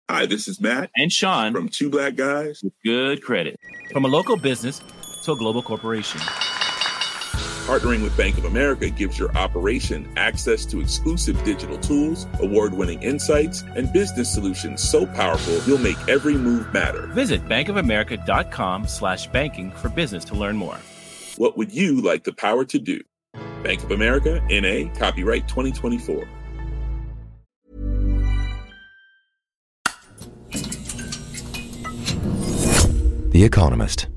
Hi, this is Matt and Sean from Two Black Guys with Good Credit. From a local business to a global corporation. Partnering with Bank of America gives your operation access to exclusive digital tools, award-winning insights, and business solutions so powerful you'll make every move matter. Visit bankofamerica.com/banking for business to learn more. What would you like the power to do? Bank of America, N.A., copyright 2024. The Economist.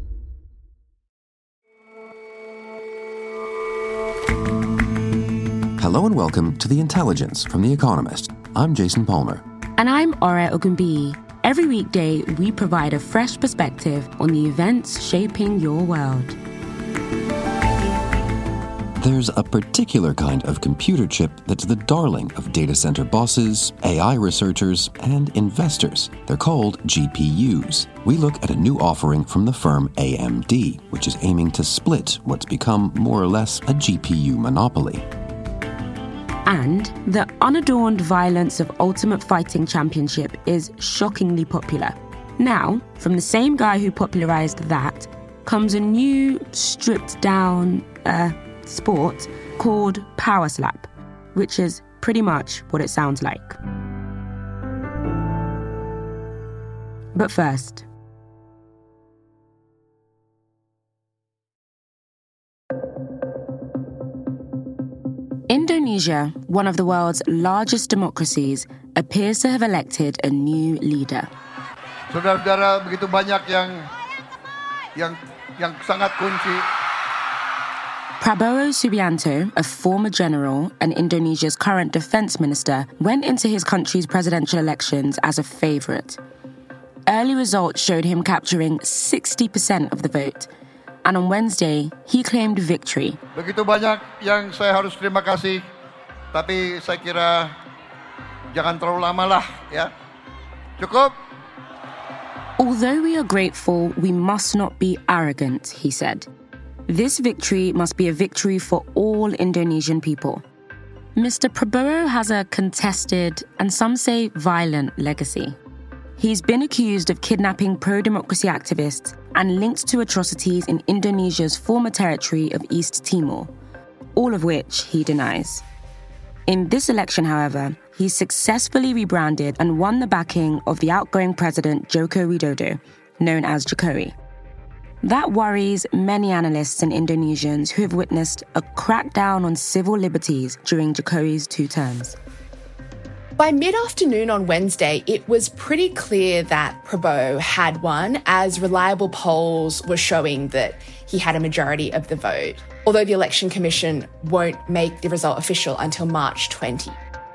Hello and welcome to The Intelligence from The Economist. I'm Jason Palmer. And I'm Ore Ogunbiyi. Every weekday, we provide a fresh perspective on the events shaping your world. There's a particular kind of computer chip that's the darling of data center bosses, AI researchers, and investors. They're called GPUs. We look at a new offering from the firm AMD, which is aiming to split what's become more or less a GPU monopoly. And the unadorned violence of Ultimate Fighting Championship is shockingly popular. Now, from the same guy who popularized that, comes a new, stripped-down, sport called Power Slap, which is pretty much what it sounds like. But first, Indonesia, one of the world's largest democracies, appears to have elected a new leader. Saudara-saudara, begitu banyak yang sangat kunci. Prabowo Subianto, a former general and Indonesia's current defense minister, went into his country's presidential elections as a favorite. Early results showed him capturing 60% of the vote, and on Wednesday, he claimed victory. Begitu banyak yang saya harus terima kasih, tapi saya kira jangan terlalu lama lah, ya. Cukup. Although we are grateful, we must not be arrogant, he said. This victory must be a victory for all Indonesian people. Mr. Prabowo has a contested, and some say violent, legacy. He's been accused of kidnapping pro-democracy activists and linked to atrocities in Indonesia's former territory of East Timor, all of which he denies. In this election, however, he successfully rebranded and won the backing of the outgoing president Joko Widodo, known as Jokowi. That worries many analysts and Indonesians who have witnessed a crackdown on civil liberties during Jokowi's 2 terms. By mid-afternoon on Wednesday, it was pretty clear that Prabowo had won, as reliable polls were showing that he had a majority of the vote, although the Election Commission won't make the result official until March 20.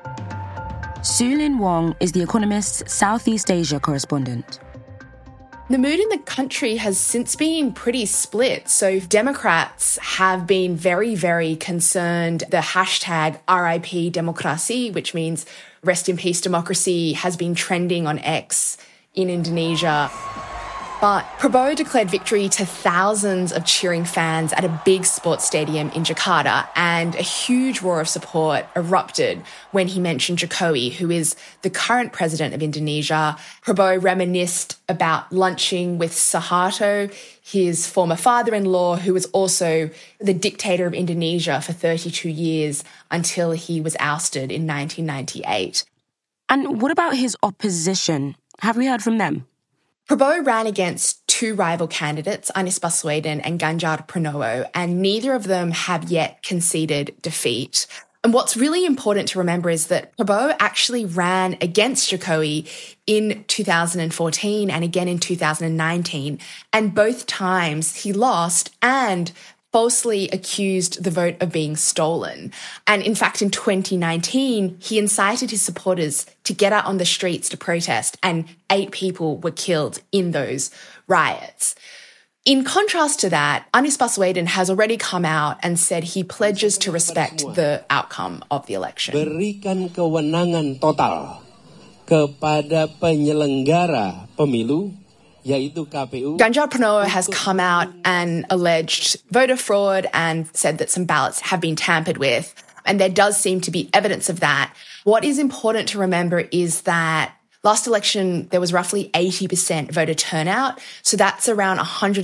Su-Lin Wong is The Economist's Southeast Asia correspondent. The mood in the country has since been pretty split. So Democrats have been very, very concerned. The hashtag RIP Demokrasi, which means rest in peace democracy, has been trending on X in Indonesia. But Prabowo declared victory to thousands of cheering fans at a big sports stadium in Jakarta, and a huge roar of support erupted when he mentioned Jokowi, who is the current president of Indonesia. Prabowo reminisced about lunching with Suharto, his former father-in-law, who was also the dictator of Indonesia for 32 years until he was ousted in 1998. And what about his opposition? Have we heard from them? Prabowo ran against 2 rival candidates, Anies Baswedan and Ganjar Pranowo, and neither of them have yet conceded defeat. And what's really important to remember is that Prabowo actually ran against Jokowi in 2014 and again in 2019, and both times he lost and falsely accused the vote of being stolen. And in fact, in 2019, he incited his supporters to get out on the streets to protest, and 8 people were killed in those riots. In contrast to that, Anies Baswedan has already come out and said he pledges to respect the outcome of the election. Berikan kewenangan total kepada penyelenggara pemilu, yaitu KPU. Ganjar Pranowo has come out and alleged voter fraud and said that some ballots have been tampered with, and there does seem to be evidence of that. What is important to remember is that Last election, there was roughly 80% voter turnout. So that's around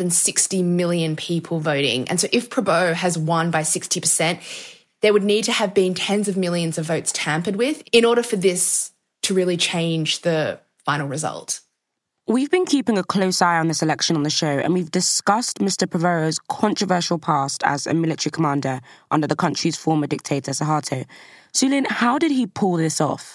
160 million people voting. And so if Prabowo has won by 60%, there would need to have been tens of millions of votes tampered with in order for this to really change the final result. We've been keeping a close eye on this election on the show, and we've discussed Mr. Prabowo's controversial past as a military commander under the country's former dictator, Suharto. Sulin, how did he pull this off?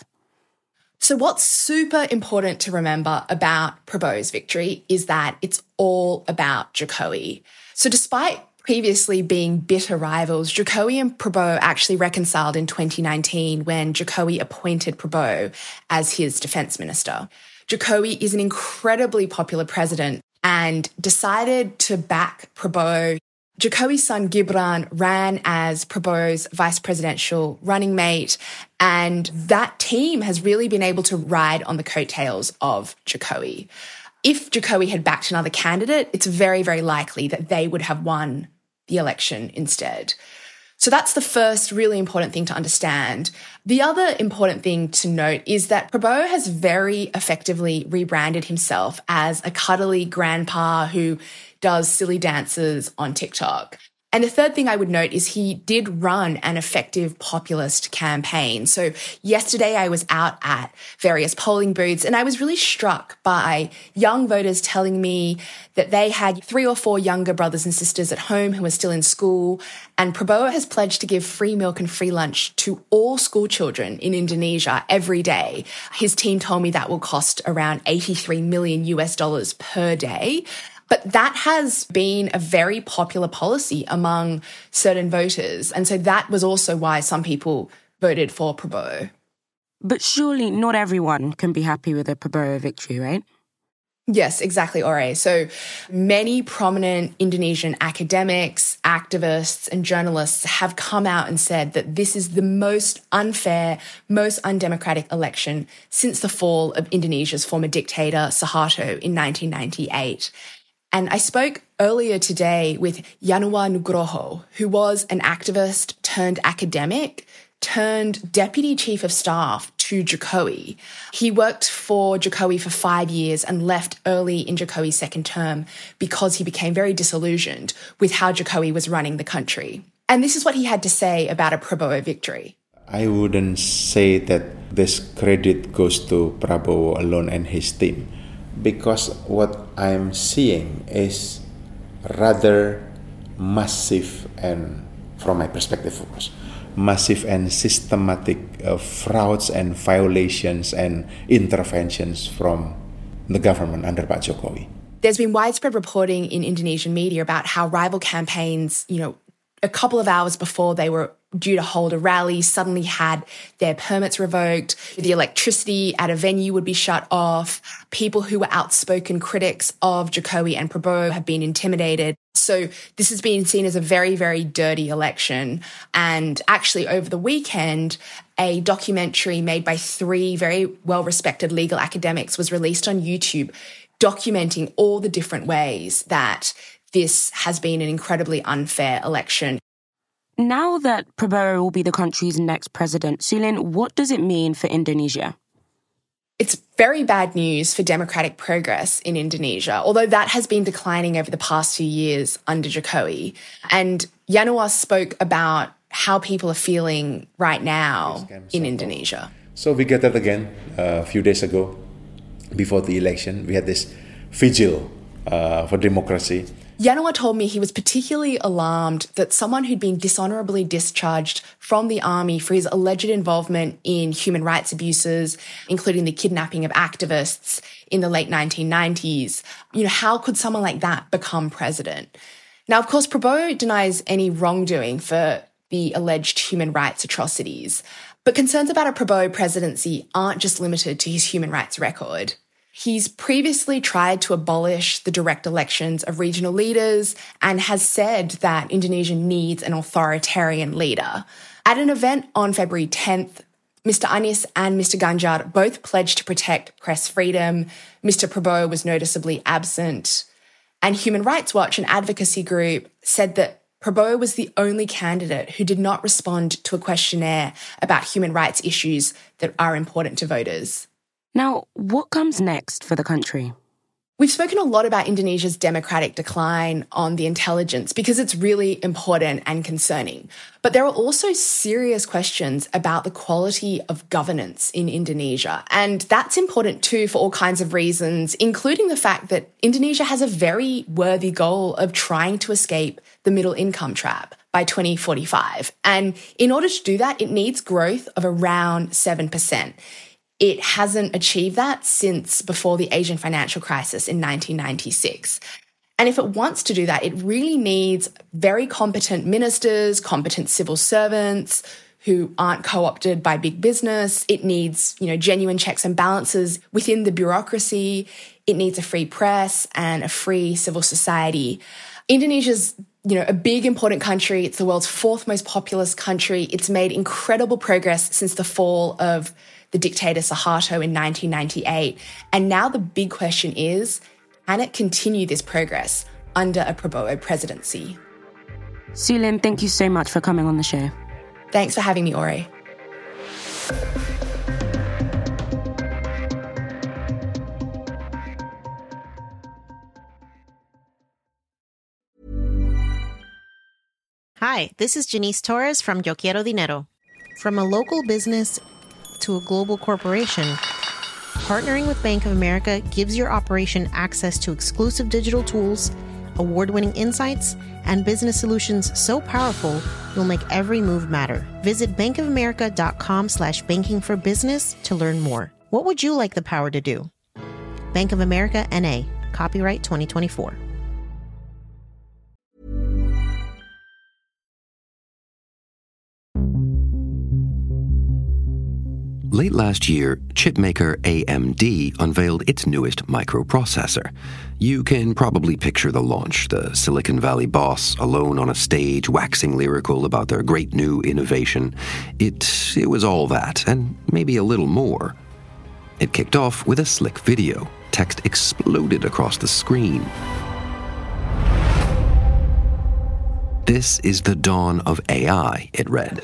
So what's super important to remember about Prabowo's victory is that it's all about Jokowi. So despite previously being bitter rivals, Jokowi and Prabowo actually reconciled in 2019 when Jokowi appointed Prabowo as his defence minister. Jokowi is an incredibly popular president and decided to back Prabowo. Jokowi's son Gibran ran as Prabowo's vice presidential running mate, and that team has really been able to ride on the coattails of Jokowi. If Jokowi had backed another candidate, it's very, very likely that they would have won the election instead. So that's the first really important thing to understand. The other important thing to note is that Prabowo has very effectively rebranded himself as a cuddly grandpa who does silly dances on TikTok. And the third thing I would note is he did run an effective populist campaign. So yesterday I was out at various polling booths and I was really struck by young voters telling me that they had 3 or 4 younger brothers and sisters at home who are still in school. And Prabowo has pledged to give free milk and free lunch to all school children in Indonesia every day. His team told me that will cost around $83 million per day. But that has been a very popular policy among certain voters. And so that was also why some people voted for Prabowo. But surely not everyone can be happy with a Prabowo victory, right? Yes, exactly, Ore. So many prominent Indonesian academics, activists, and journalists have come out and said that this is the most unfair, most undemocratic election since the fall of Indonesia's former dictator, Suharto, in 1998. And I spoke earlier today with Yanuar Nugroho, who was an activist turned academic, turned deputy chief of staff to Jokowi. He worked for Jokowi for 5 years and left early in Jokowi's second term because he became very disillusioned with how Jokowi was running the country. And this is what he had to say about a Prabowo victory. I wouldn't say that this credit goes to Prabowo alone and his team, because what I'm seeing is rather massive and, from my perspective of course, massive and systematic frauds and violations and interventions from the government under Pak Jokowi. There's been widespread reporting in Indonesian media about how rival campaigns, a couple of hours before they were due to hold a rally, suddenly had their permits revoked. The electricity at a venue would be shut off. People who were outspoken critics of Jokowi and Prabowo have been intimidated. So this has been seen as a very, very dirty election. And actually over the weekend, a documentary made by 3 very well-respected legal academics was released on YouTube, documenting all the different ways that this has been an incredibly unfair election. Now that Prabowo will be the country's next president, Sulin, what does it mean for Indonesia? It's very bad news for democratic progress in Indonesia, although that has been declining over the past few years under Jokowi. And Yanuar spoke about how people are feeling right now in Indonesia. So we gathered again a few days ago before the election. We had this vigil for democracy. Yanuar told me he was particularly alarmed that someone who'd been dishonourably discharged from the army for his alleged involvement in human rights abuses, including the kidnapping of activists in the late 1990s, how could someone like that become president? Now, of course, Prabowo denies any wrongdoing for the alleged human rights atrocities, but concerns about a Prabowo presidency aren't just limited to his human rights record. He's previously tried to abolish the direct elections of regional leaders and has said that Indonesia needs an authoritarian leader. At an event on February 10th, Mr. Anies and Mr. Ganjar both pledged to protect press freedom. Mr. Prabowo was noticeably absent. And Human Rights Watch, an advocacy group, said that Prabowo was the only candidate who did not respond to a questionnaire about human rights issues that are important to voters. Now, what comes next for the country? We've spoken a lot about Indonesia's democratic decline on The Intelligence because it's really important and concerning. But there are also serious questions about the quality of governance in Indonesia. And that's important too for all kinds of reasons, including the fact that Indonesia has a very worthy goal of trying to escape the middle income trap by 2045. And in order to do that, it needs growth of around 7%. It hasn't achieved that since before the Asian financial crisis in 1996. And if it wants to do that, it really needs very competent ministers, competent civil servants who aren't co-opted by big business. It needs, genuine checks and balances within the bureaucracy. It needs a free press and a free civil society. Indonesia's a big, important country. It's the world's fourth most populous country. It's made incredible progress since the fall of the dictator Suharto in 1998. And now the big question is, can it continue this progress under a Prabowo presidency? Sue Lin, thank you so much for coming on the show. Thanks for having me, Ori. Hi, this is Janice Torres from Yo Quiero Dinero. From a local business to a global corporation, partnering with Bank of America gives your operation access to exclusive digital tools, award-winning insights, and business solutions so powerful you'll make every move matter. Visit bankofamerica.com/banking for business to learn more. What would you like the power to do? Bank of America, N.A., copyright 2024. Late last year, chipmaker AMD unveiled its newest microprocessor. You can probably picture the launch, the Silicon Valley boss alone on a stage waxing lyrical about their great new innovation. It was all that, and maybe a little more. It kicked off with a slick video. Text exploded across the screen. "This is the dawn of AI," it read.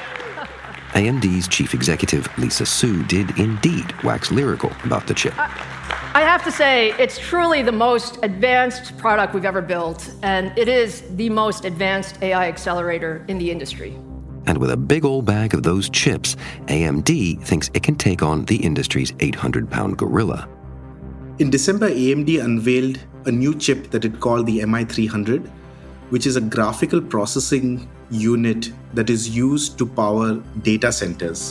AMD's chief executive, Lisa Su, did indeed wax lyrical about the chip. I have to say, it's truly the most advanced product we've ever built, and it is the most advanced AI accelerator in the industry. And with a big old bag of those chips, AMD thinks it can take on the industry's 800-pound gorilla. In December, AMD unveiled a new chip that it called the MI300, which is a graphical processing unit that is used to power data centers.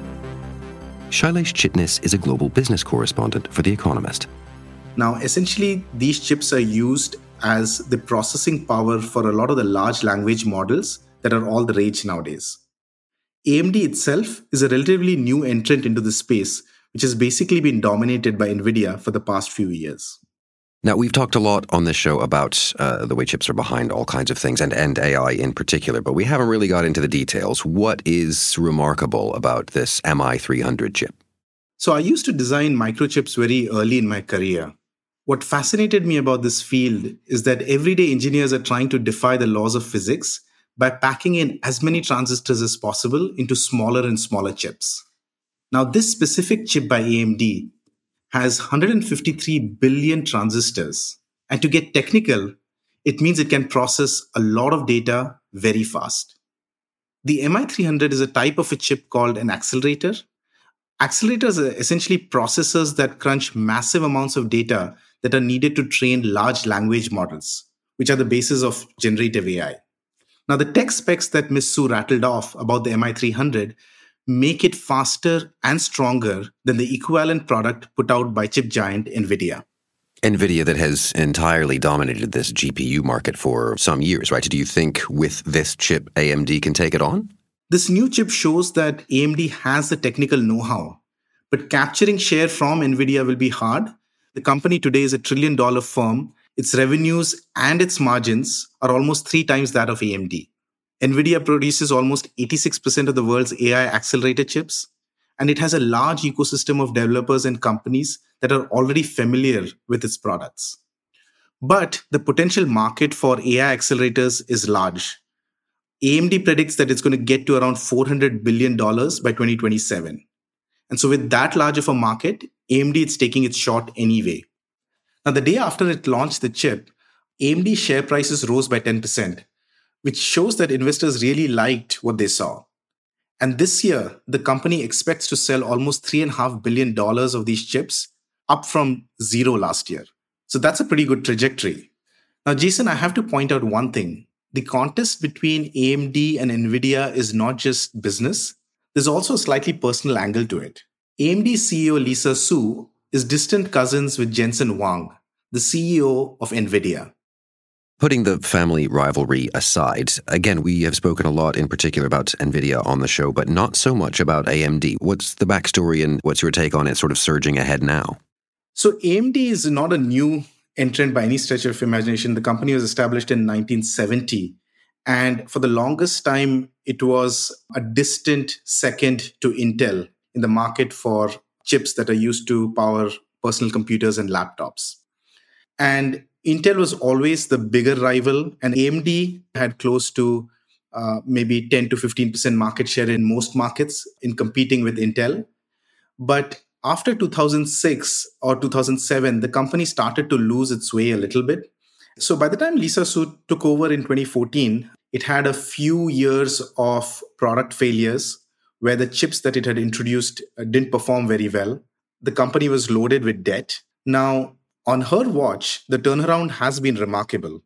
Shailesh Chitnis is a global business correspondent for The Economist. Now, essentially, these chips are used as the processing power for a lot of the large language models that are all the rage nowadays. AMD itself is a relatively new entrant into the space, which has basically been dominated by NVIDIA for the past few years. Now, we've talked a lot on this show about the way chips are behind all kinds of things, and AI in particular, but we haven't really got into the details. What is remarkable about this MI300 chip? So I used to design microchips very early in my career. What fascinated me about this field is that everyday engineers are trying to defy the laws of physics by packing in as many transistors as possible into smaller and smaller chips. Now, this specific chip by AMD has 153 billion transistors. And to get technical, it means it can process a lot of data very fast. The MI300 is a type of a chip called an accelerator. Accelerators are essentially processors that crunch massive amounts of data that are needed to train large language models, which are the basis of generative AI. Now, the tech specs that Ms. Su rattled off about the MI300 make it faster and stronger than the equivalent product put out by chip giant NVIDIA. NVIDIA that has entirely dominated this GPU market for some years, right? Do you think with this chip, AMD can take it on? This new chip shows that AMD has the technical know-how, but capturing share from NVIDIA will be hard. The company today is $1 trillion firm. Its revenues and its margins are almost 3 times that of AMD. NVIDIA produces almost 86% of the world's AI accelerator chips, and it has a large ecosystem of developers and companies that are already familiar with its products. But the potential market for AI accelerators is large. AMD predicts that it's going to get to around $400 billion by 2027. And so with that large of a market, AMD is taking its shot anyway. Now, the day after it launched the chip, AMD share prices rose by 10%, which shows that investors really liked what they saw. And this year, the company expects to sell almost $3.5 billion of these chips, up from zero last year. So that's a pretty good trajectory. Now, Jason, I have to point out one thing. The contest between AMD and NVIDIA is not just business. There's also a slightly personal angle to it. AMD CEO Lisa Su is distant cousins with Jensen Huang, the CEO of NVIDIA. Putting the family rivalry aside, again, we have spoken a lot in particular about NVIDIA on the show, but not so much about AMD. What's the backstory and what's your take on it sort of surging ahead now? So AMD is not a new entrant by any stretch of imagination. The company was established in 1970. And for the longest time, it was a distant second to Intel in the market for chips that are used to power personal computers and laptops. And Intel was always the bigger rival, and AMD had close to maybe 10 to 15% market share in most markets in competing with Intel. But after 2006 or 2007, the company started to lose its way a little bit. So by the time Lisa Su took over in 2014, it had a few years of product failures where the chips that it had introduced didn't perform very well. The company was loaded with debt. Now, on her watch, the turnaround has been remarkable.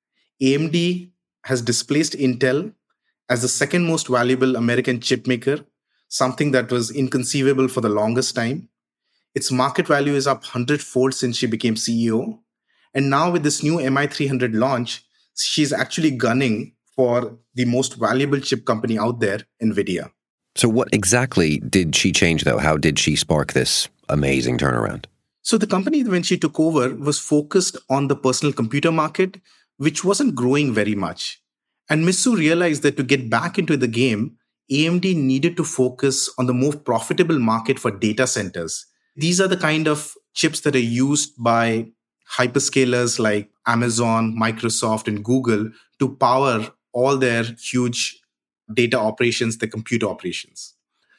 AMD has displaced Intel as the second most valuable American chip maker, something that was inconceivable for the longest time. Its market value is up 100-fold since she became CEO. And now with this new MI300 launch, she's actually gunning for the most valuable chip company out there, NVIDIA. So what exactly did she change, though? How did she spark this amazing turnaround? So the company, when she took over, was focused on the personal computer market, which wasn't growing very much. And Ms. Su realized that to get back into the game, AMD needed to focus on the more profitable market for data centers. These are the kind of chips that are used by hyperscalers like Amazon, Microsoft, and Google to power all their huge data operations, the computer operations.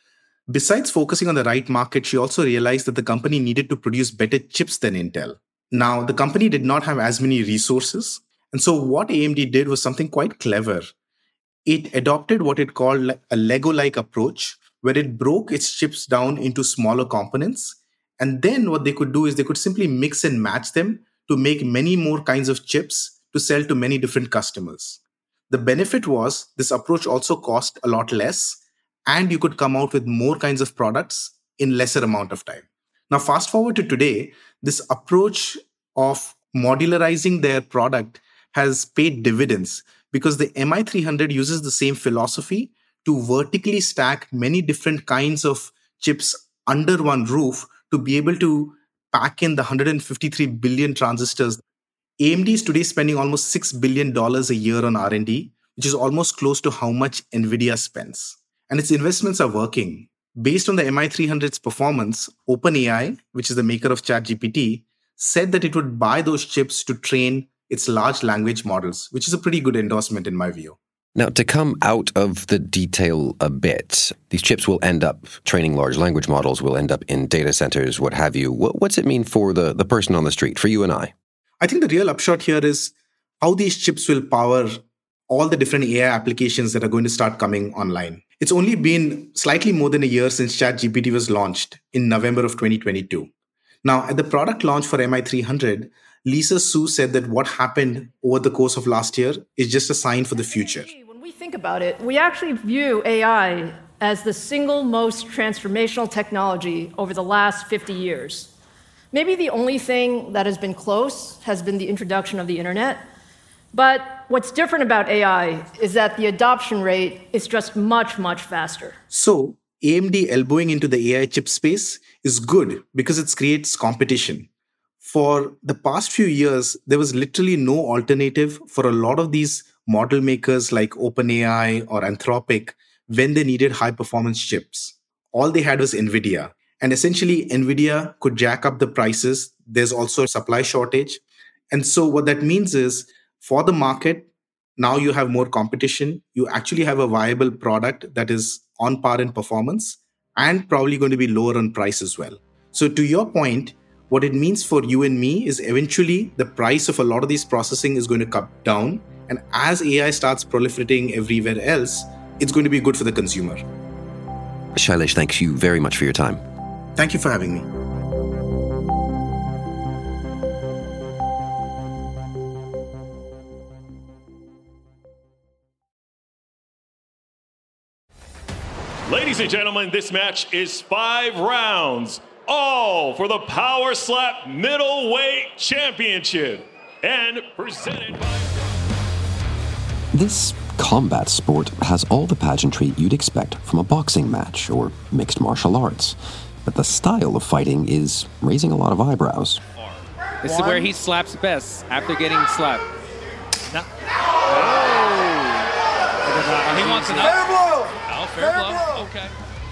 Besides focusing on the right market, she also realized that the company needed to produce better chips than Intel. Now, the company did not have as many resources. And so what AMD did was something quite clever. It adopted what it called a Lego-like approach, where it broke its chips down into smaller components. And then what they could do is they could simply mix and match them to make many more kinds of chips to sell to many different customers. The benefit was this approach also cost a lot less, and you could come out with more kinds of products in lesser amount of time. Now, fast forward to today, this approach of modularizing their product has paid dividends because the MI300 uses the same philosophy to vertically stack many different kinds of chips under one roof to be able to pack in the 153 billion transistors. AMD is today spending almost $6 billion a year on R&D, which is almost close to how much NVIDIA spends. And its investments are working. Based on the MI300's performance, OpenAI, which is the maker of ChatGPT, said that it would buy those chips to train its large language models, which is a pretty good endorsement in my view. Now, to come out of the detail a bit, these chips will end up training large language models, will end up in data centers, what have you. What's it mean for the person on the street, for you and I? I think the real upshot here is how these chips will power all the different AI applications that are going to start coming online. It's only been slightly more than a year since ChatGPT was launched in November of 2022. Now, at the product launch for MI300, Lisa Su said that what happened over the course of last year is just a sign for the future. When we think about it, we actually view AI as the single most transformational technology over the last 50 years. Maybe the only thing that has been close has been the introduction of the internet. But what's different about AI is that the adoption rate is just much, much faster. So AMD elbowing into the AI chip space is good because it creates competition. For the past few years, there was literally no alternative for a lot of these model makers like OpenAI or Anthropic when they needed high-performance chips. All they had was NVIDIA. And essentially, NVIDIA could jack up the prices. There's also a supply shortage. And so what that means is, for the market, now you have more competition. You actually have a viable product that is on par in performance and probably going to be lower on price as well. So to your point, what it means for you and me is eventually the price of a lot of these processing is going to come down. And as AI starts proliferating everywhere else, it's going to be good for the consumer. Shailesh, thank you very much for your time. Thank you for having me. Ladies and gentlemen, this match is 5 rounds, all for the Power Slap Middleweight Championship, and presented by... This combat sport has all the pageantry you'd expect from a boxing match or mixed martial arts. But the style of fighting is raising a lot of eyebrows. This is where he slaps best, after getting slapped. No. Oh, he wants an up. Fair blow! Oh, fair blow. Okay.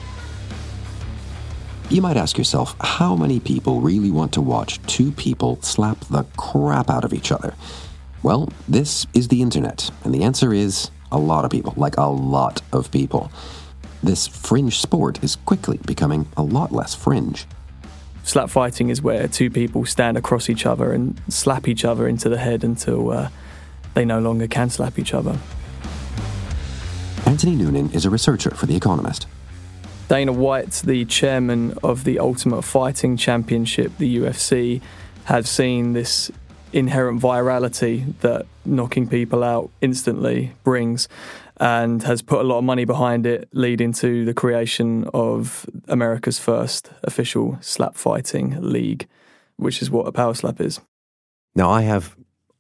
You might ask yourself, how many people really want to watch two people slap the crap out of each other? Well, this is the internet, and the answer is a lot of people, like a lot of people. This fringe sport is quickly becoming a lot less fringe. Slap fighting is where two people stand across each other and slap each other into the head until they no longer can slap each other. Anthony Noonan is a researcher for The Economist. Dana White, the chairman of the Ultimate Fighting Championship, the UFC, has seen this inherent virality that knocking people out instantly brings and has put a lot of money behind it, leading to the creation of America's first official slap fighting league, which is what a power slap is. Now, I have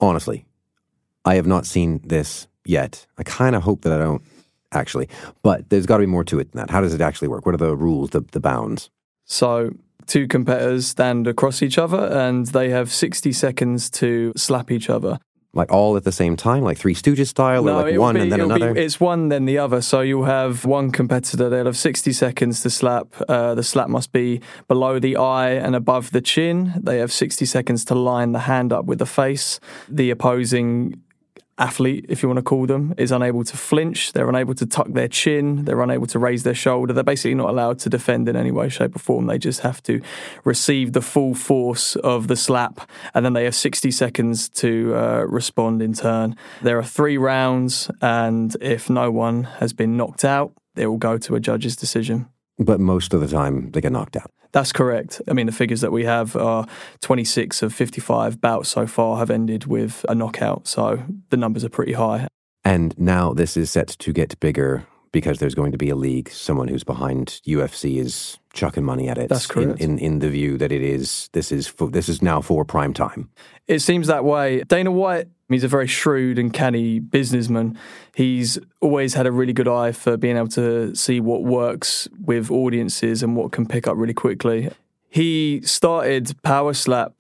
not seen this yet. I kind of hope that I don't, actually. But there's got to be more to it than that. How does it actually work? What are the rules, the bounds? So, two competitors stand across each other and they have 60 seconds to slap each other. Like all at the same time, like Three Stooges style, or like one and then another? It's one, then the other. So you'll have one competitor, they'll have 60 seconds to slap. The slap must be below the eye and above the chin. They have 60 seconds to line the hand up with the face. The opposing athlete, if you want to call them, is unable to flinch. They're unable to tuck their chin. They're unable to raise their shoulder. They're basically not allowed to defend in any way, shape or form. They just have to receive the full force of the slap, and then they have 60 seconds to respond in turn. There are 3 rounds, and if no one has been knocked out, they will go to a judge's decision. But most of the time, they get knocked out. That's correct. I mean, the figures that we have are 26 of 55 bouts so far have ended with a knockout, so the numbers are pretty high. And now this is set to get bigger because there's going to be a league. Someone who's behind UFC is chucking money at it. That's correct. In the view that this is now for prime time. It seems that way. Dana White, he's a very shrewd and canny businessman. He's always had a really good eye for being able to see what works with audiences and what can pick up really quickly. He started Power Slap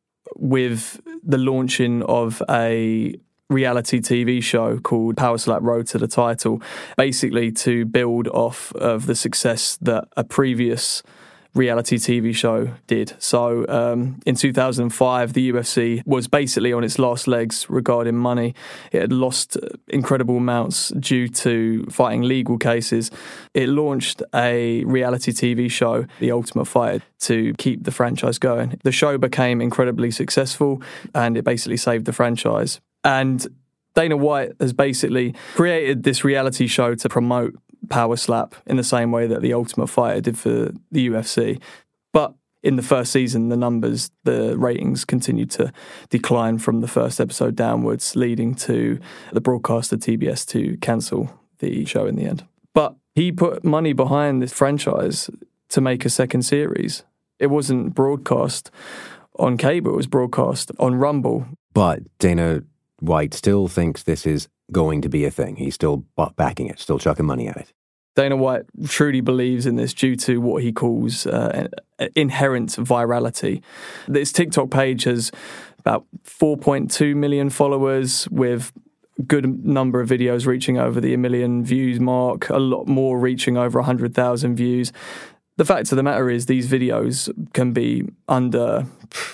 with the launching of a reality TV show called Power Slap Road to the Title, basically to build off of the success that a previous reality TV show did. So in 2005, the UFC was basically on its last legs regarding money. It had lost incredible amounts due to fighting legal cases. It launched a reality TV show, The Ultimate Fighter, to keep the franchise going. The show became incredibly successful and it basically saved the franchise. And Dana White has basically created this reality show to promote Power Slap in the same way that The Ultimate Fighter did for the UFC. But in the first season, the ratings continued to decline from the first episode downwards, leading to the broadcaster TBS to cancel the show in the end. But he put money behind this franchise to make a second series. It wasn't broadcast on cable, it was broadcast on Rumble. But Dana White still thinks this is going to be a thing. He's still backing it, still chucking money at it. Dana White truly believes in this due to what he calls inherent virality. This TikTok page has about 4.2 million followers, with a good number of videos reaching over the 1 million views mark, a lot more reaching over 100,000 views. The fact of the matter is these videos can be under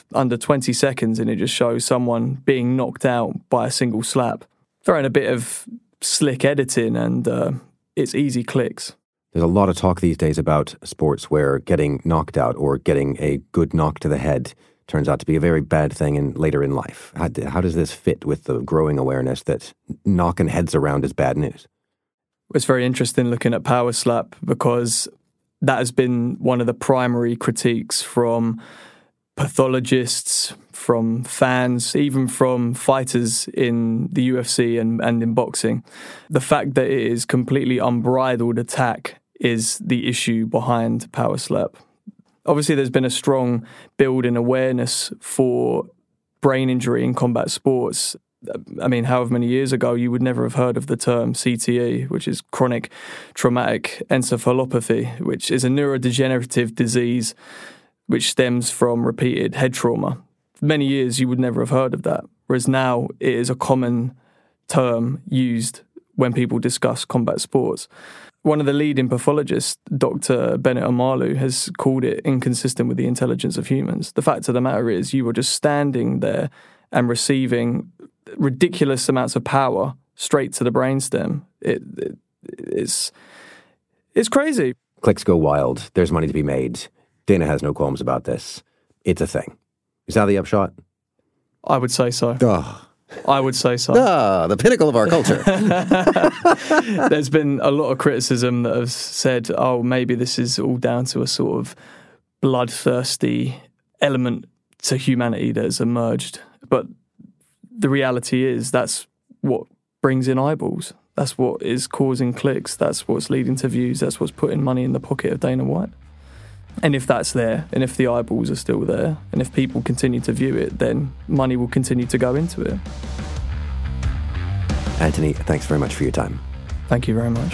20 seconds and it just shows someone being knocked out by a single slap. Throwing a bit of slick editing and it's easy clicks. There's a lot of talk these days about sports where getting knocked out or getting a good knock to the head turns out to be a very bad thing later in life. How does this fit with the growing awareness that knocking heads around is bad news? It's very interesting looking at Power Slap because that has been one of the primary critiques from pathologists, from fans, even from fighters in the UFC and in boxing. The fact that it is completely unbridled attack is the issue behind Power Slap. Obviously, there's been a strong build in awareness for brain injury in combat sports. I mean, however many years ago, you would never have heard of the term CTE, which is chronic traumatic encephalopathy, which is a neurodegenerative disease which stems from repeated head trauma. For many years, you would never have heard of that, whereas now it is a common term used when people discuss combat sports. One of the leading pathologists, Dr. Bennett Omalu, has called it inconsistent with the intelligence of humans. The fact of the matter is you were just standing there and receiving ridiculous amounts of power straight to the brainstem. It's crazy. Clicks go wild. There's money to be made. Dana has no qualms about this. It's a thing. Is that the upshot? I would say so. Oh. I would say so. The pinnacle of our culture. There's been a lot of criticism that have said, oh, maybe this is all down to a sort of bloodthirsty element to humanity that has emerged. But the reality is that's what brings in eyeballs. That's what is causing clicks. That's what's leading to views. That's what's putting money in the pocket of Dana White. And if that's there, and if the eyeballs are still there, and if people continue to view it, then money will continue to go into it. Anthony, thanks very much for your time. Thank you very much.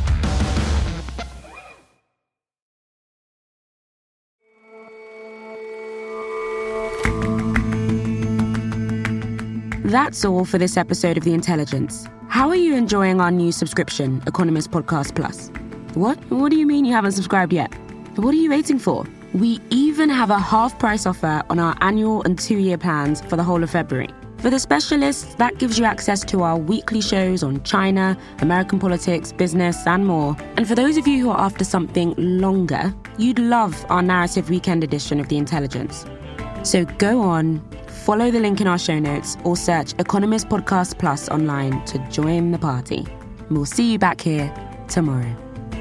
That's all for this episode of The Intelligence. How are you enjoying our new subscription, Economist Podcast Plus? What do you mean you haven't subscribed yet? What are you waiting for? We even have a half-price offer on our annual and 2-year plans for the whole of February. For the specialists, that gives you access to our weekly shows on China, American politics, business, and more. And for those of you who are after something longer, you'd love our narrative weekend edition of The Intelligence. So go on, follow the link in our show notes, or search Economist Podcast Plus online to join the party. We'll see you back here tomorrow.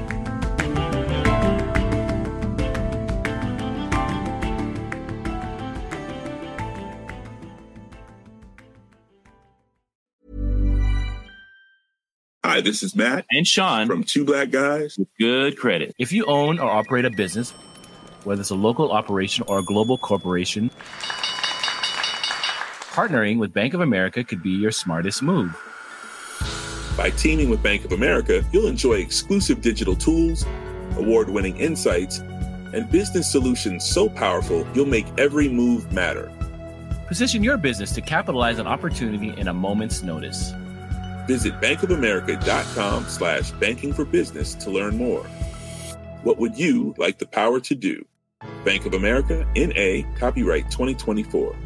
Hi, this is Matt and Sean from Two Black Guys with Good Credit. If you own or operate a business, whether it's a local operation or a global corporation, partnering with Bank of America could be your smartest move. By teaming with Bank of America, you'll enjoy exclusive digital tools, award-winning insights, and business solutions so powerful you'll make every move matter. Position your business to capitalize on opportunity in a moment's notice. Visit bankofamerica.com/banking for business to learn more. What would you like the power to do? Bank of America, N.A., copyright 2024.